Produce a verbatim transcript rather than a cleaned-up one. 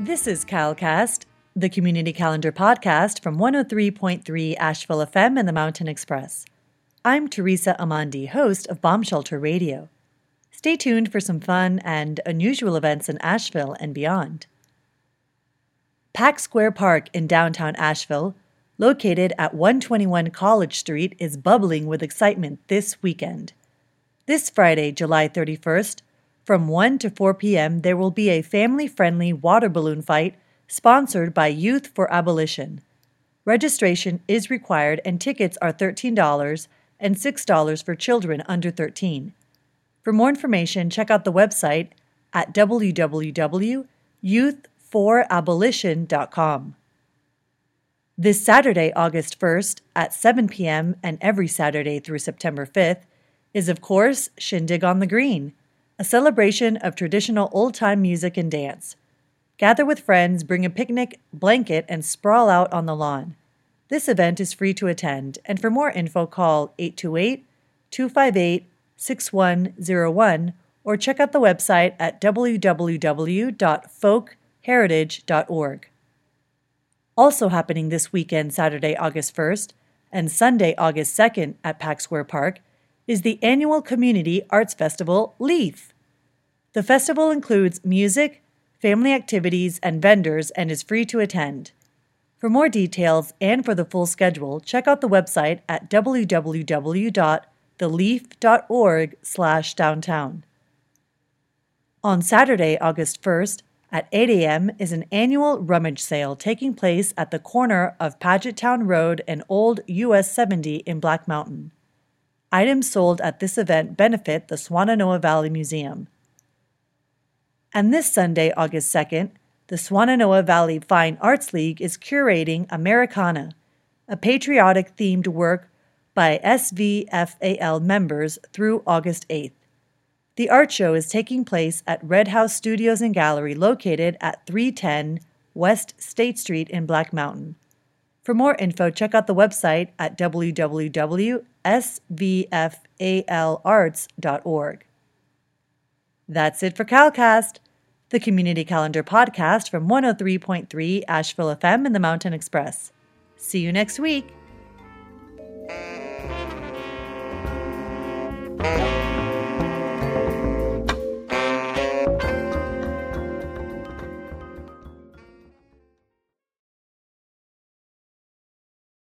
This is CalCast, the community calendar podcast from one oh three point three Asheville F M and the Mountain Express. I'm Teresa Amandi, host of Bomb Shelter Radio. Stay tuned for some fun and unusual events in Asheville and beyond. Pack Square Park in downtown Asheville, located at one twenty-one College Street, is bubbling with excitement this weekend. This Friday, July thirty-first, from one to four p.m., there will be a family-friendly water balloon fight sponsored by Youth for Abolition. Registration is required and tickets are thirteen dollars and six dollars for children under thirteen. For more information, check out the website at w w w dot youth for abolition dot com. This Saturday, August first, at seven p.m. and every Saturday through September fifth, is of course Shindig on the Green, a celebration of traditional old-time music and dance. Gather with friends, bring a picnic, blanket, and sprawl out on the lawn. This event is free to attend, and for more info, call eight two eight, two five eight, six one zero one or check out the website at w w w dot folk heritage dot org. Also happening this weekend, Saturday, August first, and Sunday, August second at Pack Square Park, is the annual Community Arts Festival, LEAF. The festival includes music, family activities, and vendors and is free to attend. For more details and for the full schedule, check out the website at w w w dot the leaf dot org slash downtown. On Saturday, August first, at eight a.m. is an annual rummage sale taking place at the corner of Pagettown Road and Old U S seventy in Black Mountain. Items sold at this event benefit the Swannanoa Valley Museum. And this Sunday, August second, the Swannanoa Valley Fine Arts League is curating Americana, a patriotic-themed work by S V F A L members through August eighth. The art show is taking place at Red House Studios and Gallery located at three ten West State Street in Black Mountain. For more info, check out the website at w w w dot s v f a l arts dot org. That's it for CalCast, the community calendar podcast from one oh three point three Asheville F M and the Mountain Express. See you next week.